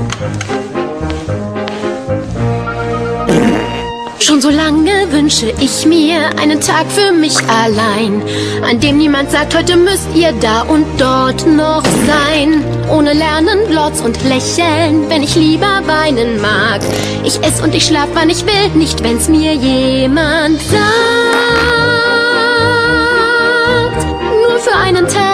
Schon so lange wünsche ich mir einen Tag für mich allein, an dem niemand sagt, heute müsst ihr da und dort noch sein. Ohne Lernen, Glotz und Lächeln, wenn ich lieber weinen mag. Ich ess und ich schlaf, wann ich will, nicht wenn's mir jemand sagt. Nur für einen Tag.